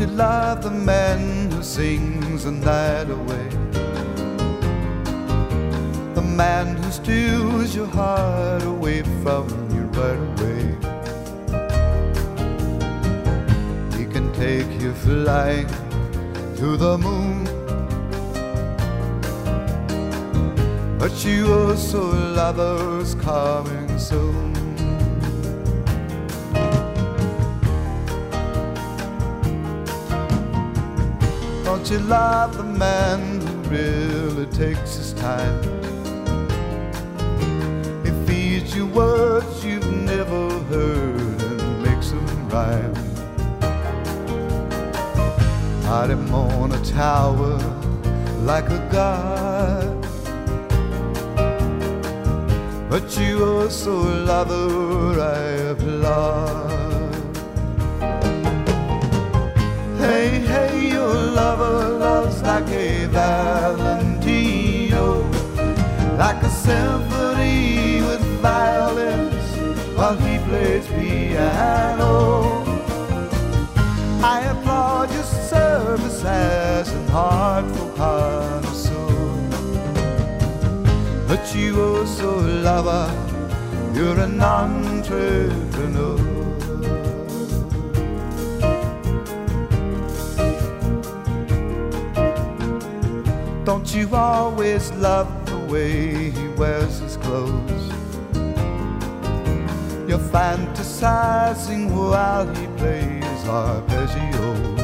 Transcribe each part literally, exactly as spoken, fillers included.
you love the man who sings the night away? The man who steals your heart away from you right away. He can take you flying to the moon, but you also love those coming soon. Don't you love the man who really takes his time? He feeds you words you've never heard and makes them rhyme. Hide him on a tower like a god, but you also love her I have lost. Hey, hey, your lover loves like a Valentino, like a symphony with violins while he plays piano. I applaud your service as an artful connoisseur, but you also love her, you're an entrepreneur. Don't you always love the way he wears his clothes? You're fantasizing while he plays arpeggios.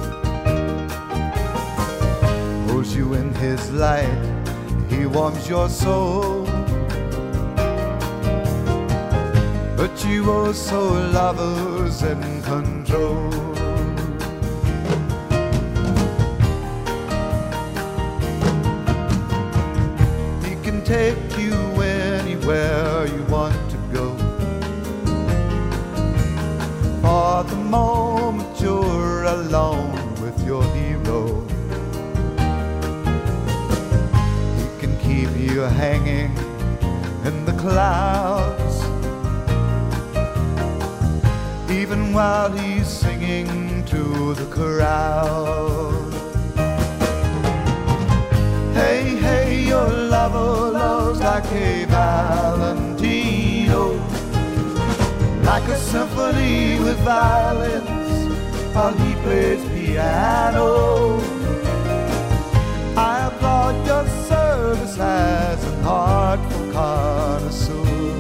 Holds you in his light, he warms your soul, but you also lovers in control. Take you anywhere you want to go. For the moment you're alone with your hero, he can keep you hanging in the clouds, even while he's singing to the crowd. Hey, hey, your lover loves like a Valentino, like a symphony with violins while he plays piano. I applaud your service as an artful connoisseur,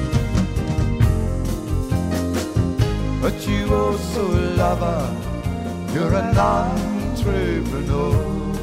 but you also love her, you're an entrepreneur.